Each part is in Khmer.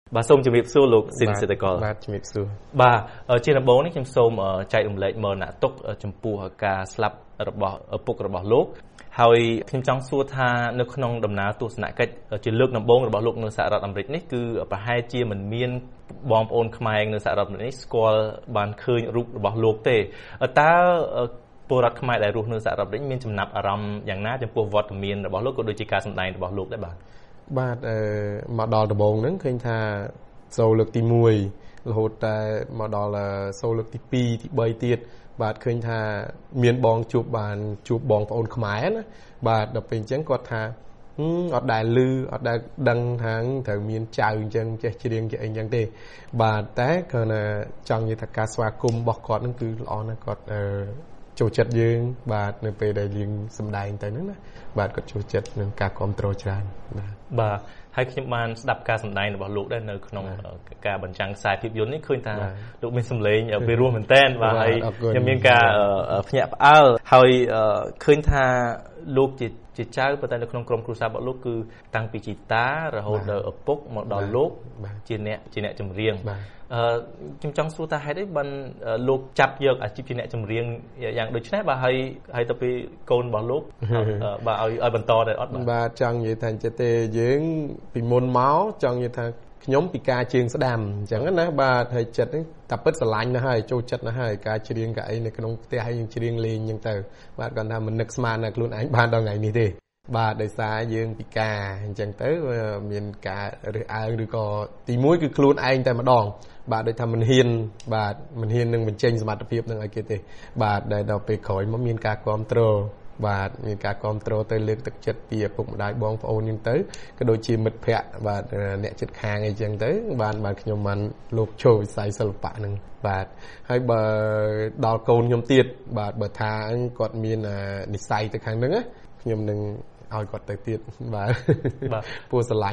bà xôm chụp xu lục xin sẽ được gọi bà chụp xu bà ở trên là bốn ấy chấm xôm chạy đồng lệ mờ nạ tốc chấm pu hoặc cả slap ở bỏ ở bục ở bỏ lốpហើយខ្ញុំចង់សួរថានៅក្នុងដំណើរទស្សនកិច្ចជាលើកដំបូងរបស់លោកនៅសហរដ្ឋអាមេរិកនេះគឺប្រហែលជាមិនមានបងប្អូនខ្មែរនៅសហរដ្ឋអាមេរិកនេះស្គាល់បានឃើញរូបរបស់លោកទេតើពលរដ្ឋខ្មែរដែលរស់នៅសហរដ្ឋអាមេរិកមានចំណាប់អារម្មណ៍យ៉ាងណាចំពោះវត្តមានរបស់លោកក៏ដូចជាការសម្ដែងរបស់លោកដែរបាទមកដល់ដំបូងហ្នឹងឃើញថាសូលលើកទី1រហូតតែមកដល់សូលលើកទី2ទី3ទៀតបាទឃើញថាមានបងជួបបងប្អូនខ្មែរណាបាទដល់ពេលអញ្ចឹងគាត់ថាអត់ដែលឮអត់ដែលដឹងថាត្រូវមានចៅអញ្ចឹងចេះច្រៀងចេះអីអញ្ចឹងទេបាទតែគាត់ណាចង់និយាយថាការស្វាគមន៍របស់គាត់ហ្នឹងគឺល្អណាស់គាត់ចូលចិត្តយើងបាទនៅពេលដែលយើងសម្ដែងទៅហ្នឹងណាបាទគាត់ចូលចិត្តនឹងការគ្រប់គ្រងច្រើនបាទហើយខ្ញុំបានស្ដាប់ការសម្ដែងរបស់លោកដែរនៅក្នុងការបញ្ចាំងខ្សែភាពយន្តនេះឃើញថាលោកមានសម្លេងពីរោះមែនតើបាទហើយខ្ញុំមានការភ្ញាក់ផ្អើលហើយឃើញថាលោកជាចៅប៉ុន្តែនៅក្នុងក្រុមគ្រួសាររបស់លោកគឺតាំងពីជីតារហូតដល់ឪពុកមកដល់លោកជាអ្នកចម្រៀងខ្ញុំចង់សួរថាហេតុអីបានលោកចាប់យកអាជីពជាអ្នកចម្រៀងយ៉ាងដូចនេះបាទហើយទៅពីកូនរបស់លោកបាទឲ្យបន្តដែរអត់បាទចង់និយាយថាអញ្ចឹងទេយើងពីមុនមកចង់និយាយថាខ្ញុំពីការជើងស្ដាំអញ្ចឹងណាបាទហើយចិត្តនេះតែពិតស្រឡាញ់ណាស់ហើយចូលចិត្តណាស់ហើយការច្រៀងកាអីនៅក្នុងផ្ទះហើយយើងច្រៀងលេងអញ្ចឹងទៅបាទគាត់ថាមិននឹកស្មានដល់ខ្លួនឯងបានដល់ថ្ងៃនេះទេបាទដោយសារយើងពិការអញ្ចឹងទៅមានការរើសអើងឬក៏ទី1គឺខ្លួនឯងតែម្ដងបាទដូចថាមិនហ៊ាននឹងបញ្ចេញសមត្ថភាពនឹងឲ្យគេទេបាទដែលដល់ពេលក្រោយមកមានការគ្រប់គ្រងបាទមានការគ្រប់គ្រងទៅលើកទឹកចិត្តពីឪពុកម្ដាយបងប្អូនហ្នឹងទៅក៏ដូចជាមិត្តភ័ក្តិបាទអ្នកជិតខាងអីចឹងទៅបាទខ្ញុំបានលោកចូលវិស័យសិល្បៈហ្នឹងបាទហើយបើដល់កូនខ្ញុំទៀតបាទបើថាគាត់មាននិស្ស័យទៅខាងហ្នឹងណាខ្ញុំនឹងឲ្យគាត់ទៅទៀតបាទពូស្រឡាញ់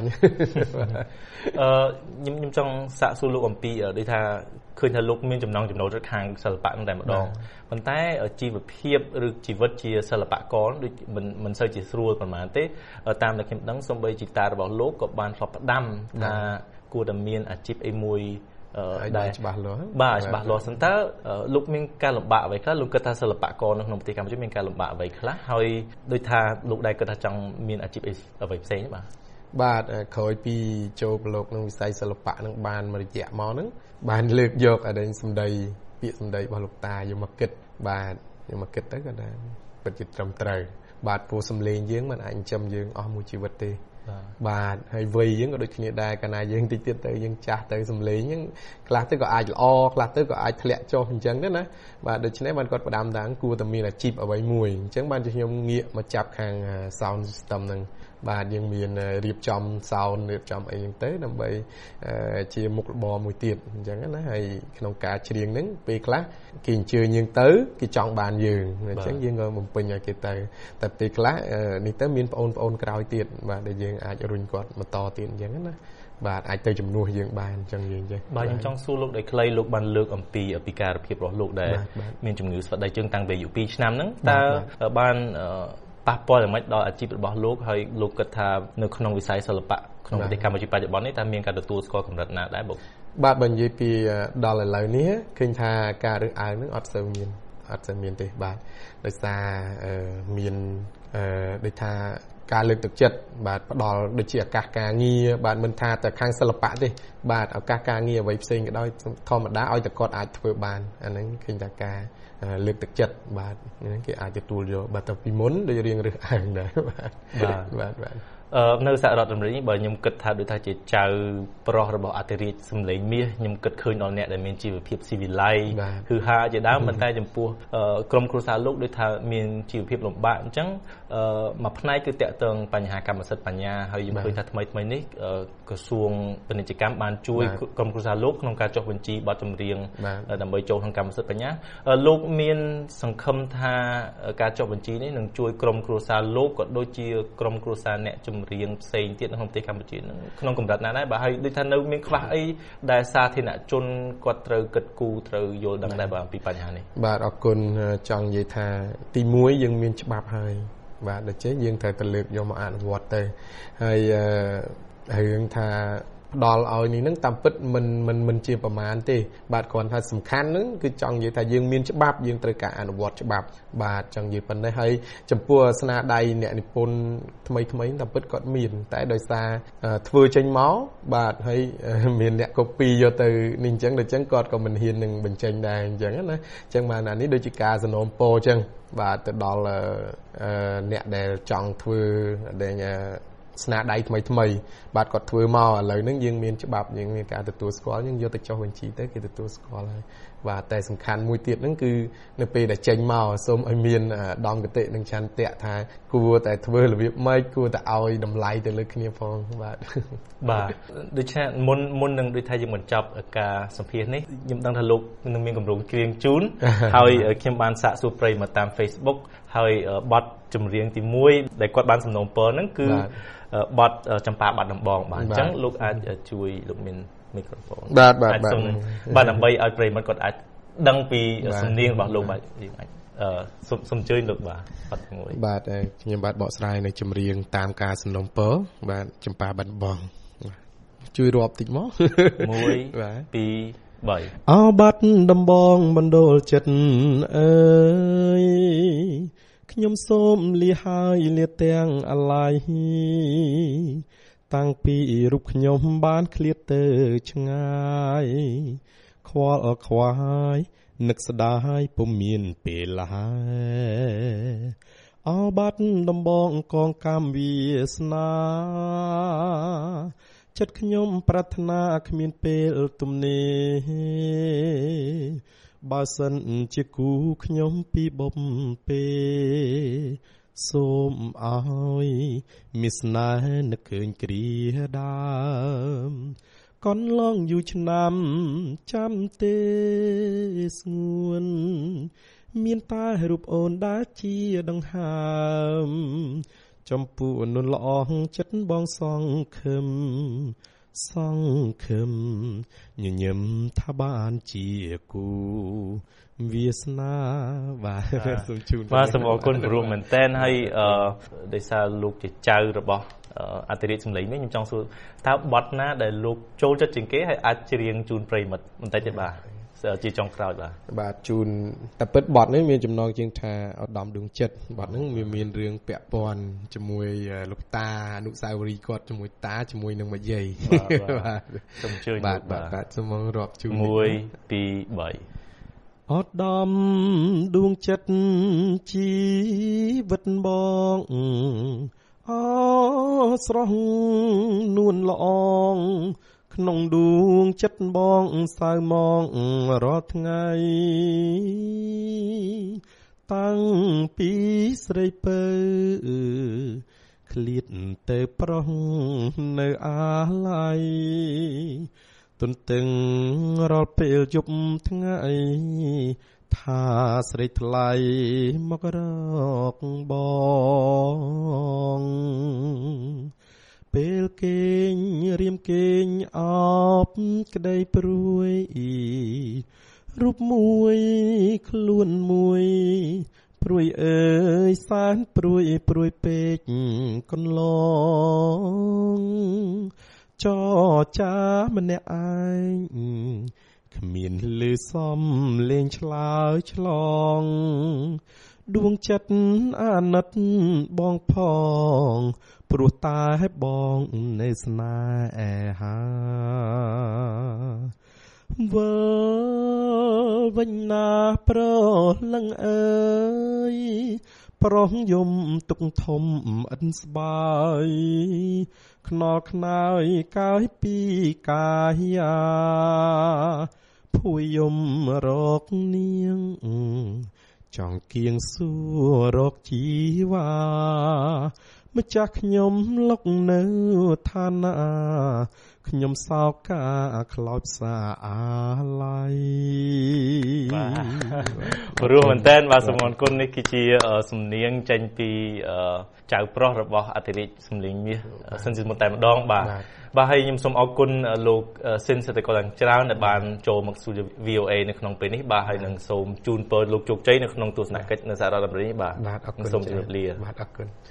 ខ្ញុំចង់សាកសួរលោកអំពីដូចថាឃើញថាលោកមានចំណង់ចំណូលចិត្តខាងសិល្បៈហ្នឹងតែម្ដងប៉ុន្តែជីវភាពឬជីវិតជាសិល្បករដូចមិនសូវជាស្រួលប៉ុន្មានទេតាមដែលខ្ញុំដឹងសូម្បីជីតារបស់លោកក៏បានធ្លាប់ផ្ដាំថាគួរតែមានអាជីពអីមួយដែលច្បាស់លាស់បាទច្បាស់លាស់សិនតើលោកមានការលំបាកអ្វីខ្លះលោកគិតថាសិល្បករនៅក្នុងប្រទេសកម្ពុជាមានការលំបាកអ្វីខ្លះហើយដូចថាលោកដែរគិតថាចង់មានអាជីពអ្វីផ្សេងបាទក្រោយពីចូលប្រឡូកក្នុងវិស័យសិល្បៈនឹងបានមួយរយៈមកហ្នឹងបានលើកយកអដែងសម្ដីពាក្យសម្ដីរបស់លោកតាយកមកគិតបាទយកមកគិតទៅគាត់ថាពិតជាត្រឹមត្រូវបាទពូសំលេងយើងមិនអាចចិញ្ចឹមយើងអស់មួយជីវិតទេបាទហើយវ័យយើងក៏ដូចគ្នាដែរកាលណាយើងតិចទៀតទៅយើងចាស់ទៅសំលេងហ្នឹងខ្លះទៅក៏អាចល្អខ្លះទៅក៏អាចធ្លាក់ចុះអញ្ចឹងទៅណាបាទដូច្នេះបានគាត់ផ្ដាំថាគួរតែមានអាជីពអ្វីមួយអញ្ចឹងបានខ្ញុំងាកមកចាប់ខាង sound system ហ្នឹងបាទយើងមានរៀបចំ sound រៀបចំអីហ្នឹងទៅដើម្បីជាមុខរបរមួយទៀតអញ្ចឹងណាហើយក្នុងការច្រៀងហ្នឹងពេលខ្លះគេអញ្ជើញយើងទៅគេចង់បានយើងអញ្ចឹងយើងក៏បំពេញឲ្យគេទៅតែពេលខ្លះនេះទៅមានបងប្អូនក្រោយទៀតបាទដែលយើងអាចរុញគាត់បន្តទៀតអញ្ចឹងណាបាទអាចទៅជំនួសយើងបានអញ្ចឹងយើងចេះបាទខ្ញុំចង់សួរលោកដោយខ្លីលោកបានលើកអំពីពិការភាពរបស់លោកដែលមានជំងឺស្វិតដៃជើងតាំងពីអាយុ2ឆ្នាំហ្នឹងតើបានប៉ះពាល់យ៉ាងម៉េចដល់អាជីពរបស់លោកហើយលោកគិតថានៅក្នុងវិស័យសិល្បៈក្នុងប្រទេសកម្ពុជាបច្ចុប្បន្ននេះតើមានការទទួលស្គាល់កម្រិតណាដែរបាទបើនិយាយពីដល់ឥឡូវនេះឃើញថាការរើសអើងហ្នឹងអត់សូវមានទេបាទដោយសារមានដូចថាការលើកទឹកចិត្តបាទផ្ដល់ដូចជាឱកាសការងារបាទមិនថាតែខាងសិល្បៈទេបាទឱកាសការងារអ្វីផ្សេងក៏ដោយធម្មតាឲ្យតែគាត់អាចធ្វើបានអាហ្នឹងឃើញថាការលើកទឹកចិត្តបាទហ្នឹងគេអាចទទួលយកបាទទៅពីមុនដូចរៀងរើសអើងដែរបាទនៅសហរដ្ឋអាមេរិកនេះបើខ្ញុំគិតថាដូចថាជាចៅប្រុសរបស់អធិរាជសម្លេងមាសខ្ញុំគិតឃើញដល់អ្នកដែលមានជីវភាពស៊ីវិល័យគឺហាជាដើមប៉ុន្តែចំពោះក្រុមគ្រួសារលោកដូចថាមានជីវភាពលំបាកអញ្ចឹងមួយផ្នែកគឺតាក់ទងបញ្ហាកម្មសិទ្ធិបញ្ញាហើយខ្ញុំឃើញថាថ្មីនេះក្រសួងពាណិជ្ជកម្មបានជួយក្រុមគ្រួសារលោកក្នុងការចុះបញ្ជីបទចម្រៀងដើម្បីចូលក្នុងកម្មសិទ្ធិបញ្ញាលោកមានសង្ឃឹមថាការចុះបញ្ជីនេះនឹងជួយក្រុមគ្រួសារលោកក៏ដូចជាក្រុមគ្រួសារអ្នកចម្រៀងផ្សេងទៀតនៅក្នុងប្រទេសកម្ពុជានឹងក្នុងកម្រិតណាដែរបាទហើយដូចថានៅមានខ្វះអីដែលសាធារណជនគាត់ត្រូវគិតគូរត្រូវយល់ដឹងដែរបាទអំពីបញ្ហានេះបាទអរគុណចង់និយាយថាទី1យើងមានច្បាប់ហើយបាទដូច្នេះយើងត្រូវទៅលើកយកមកអនុវត្តទៅហើយរឿងថាដល់ឲ្យនេះហ្នឹងតាមពិតមិនជាប្រមាណទេបាទគ្រាន់ថាសំខាន់ហ្នឹងគឺចង់និយាយថាយើងមានច្បាប់យើងត្រូវការអនុវត្តច្បាប់បាទចង់និយាយប៉ុណ្ណេះហើយចំពោះស្នាដៃអ្នកនិពន្ធថ្មីតាមពិតគាត់មានតែដោយសារធ្វើចេញមកបាទហើយមានអ្នក copy យកទៅនេះអញ្ចឹងដូចអញ្ចឹងគាត់ក៏មិនហ៊ាននឹងបញ្ចេញដែរអញ្ចឹងណាអញ្ចឹងបានអានេះដូចជាការសំណូមពរអញ្ចឹងបាទទៅដល់អ្នកដែលចង់ធ្វើដែលស្នាដៃថ្មីបាទគាត់ធ្វើមកឥឡូវហ្នឹងយើងមានច្បាប់យើងមានការទទួលស្គាល់យើងយកទៅចុះបញ្ជីទៅគេទទួលស្គាល់ហើយបាទតែសំខាន់មួយទៀតហ្នឹងគឺនៅពេលដែលចេញមកសូមឲ្យមានដំគតិនិងឆន្ទៈថាគួរតែធ្វើរបៀបម៉េចគួរតែឲ្យតម្លៃទៅលើគ្នាផងបាទបាទដូច្នេះមុននឹងដូចថាយើងបញ្ចប់ការសម្ភាសន៍នេះខ្ញុំដឹងថាលោកនឹងមានកម្រោងច្រៀងជូនហើយខ្ញុំបានសាកសួរប្រិយមកតាម Facebook ហើយបទចម្រៀងទី1ដែលគាត់បានសំណូមពរហ្នឹងគឺបទចម្ប៉ាបាត់ដំបងបាទអញ្ចឹងលោកអាចជួយលោកមានមីក្រូហ្វូនបាទដើម្បីឲ្យប្រិយមិត្តគាត់អាចដឹងពីសំនៀងរបស់លោកបាទយើងអាចសូមអញ្ជើញលោកបាទបទមួយបាទខ្ញុំបាទបកស្រាយនៅចម្រៀងតាមការសំណូមពរបាទចម្ប៉ាបាត់ដំបងជួយរាប់តិចមក 1 2 3 អោបាត់ដំបងបណ្ដូលចិត្តអើយខ្ញុំសូមលាហើយលាទាំងអាឡ័យតាំងពីរូបខ្ញុំបានឃ្លាតទៅឆ្ងាយខ្វល់ខ្វាយនឹកស្ដាយពុំមានពេលឡើយអោបាត់ដំបងកងកម្មវាសនាចិត្តខ្ញុំប្រាថ្នាគ្មានពេលទំនេរបើសិនជាគូខ្ញុំពីបំពេសូមឲ្យមានស្នេហ៍នឹកឃើញគ្រាដើមកន្លងយូរឆ្នាំចាំទេស្ងួនមានតែរូបអូនដែលជាដង្ហើមចំពោះនុនល្អចិត្តបងសង្ឃឹមញញឹមថាបានជាគូវាសនាបាទសូមជូនបាទសូមអរគុណព្រោះមែនតើហើយដោយសារលោកជាចៅរបស់អធិរាជសម្លេងនេះខ្ញុំចង់សួរតើបទណាដែលលោកចូលចិត្តជាងគេហើយអាចច្រៀងជូនប្រិយមិត្តបន្តិចទេបាទជាចុងក្រោយបាទជូនតែពិតបទនេះមានចំណងជើងថាឧត្តមដួងចិត្តបទហ្នឹងមានរឿងពាក់ព័ន្ធជាមួយលោកតាអនុស្សាវរីយ៍គាត់ជាមួយតាជាមួយនឹងម្យាយបាទសូមអញ្ជើញបាទសូមរាប់ជូន 1 2 3 ឧត្តមដួងចិត្តជីវិតបងអស្រស់នួនល្អងក្នុងដួងចិត្តបងសៅមករាល់ថ្ងៃតាំងពីស្រីពៅឃ្លាតទៅប្រុសនៅអាឡ័យទន្ទឹងរាល់ពេលយប់ថ្ងៃថាស្រីថ្លៃមករកបងពេលគេងរៀមគេងអបក្តីព្រួយរូបមួយខ្លួនមួយព្រួយអើយសែនព្រួយពេកកន្លងចចាម្នាក់ឯងគ្មានលឺសំលេងឆ្លើយឆ្លងដួងចិត្តអាណិតបងផងព្រោះតែបងនៅស្នេហាវិលវិញណាប្រលឹងអើយប្រុសយំទុកធំអិនស្បើយខ្នល់ខ្នើយកាយពីកាយាភួយយំរកនាងចង់គៀងសួររកជីវ៉ាម្ចាស់ខ្ញុំលុកនៅឋានៈខ្ញុំសោកការខ្លោចផ្សាអាឡ័យព្រោះមែនតើបាទសូមអរគុណនេះគឺជាសំនៀងចេញពីចៅប្រុសរបស់អធិរាជសម្លេងមាសសិនជាមុនតែម្ដងបាទហើយខ្ញុំសូមអរគុណលោកសិនសេដ្ឋកិច្ចច្រើនដែលបានចូលមកស៊ូ VOA នៅក្នុងពេលនេះបាទហើយនឹងសូមជូនពរលោកជោគជ័យនៅក្នុងទស្សនកិច្ចនៅសហរដ្ឋអាមេរិកបាទសូមជម្រាបលាបាទអរគុណ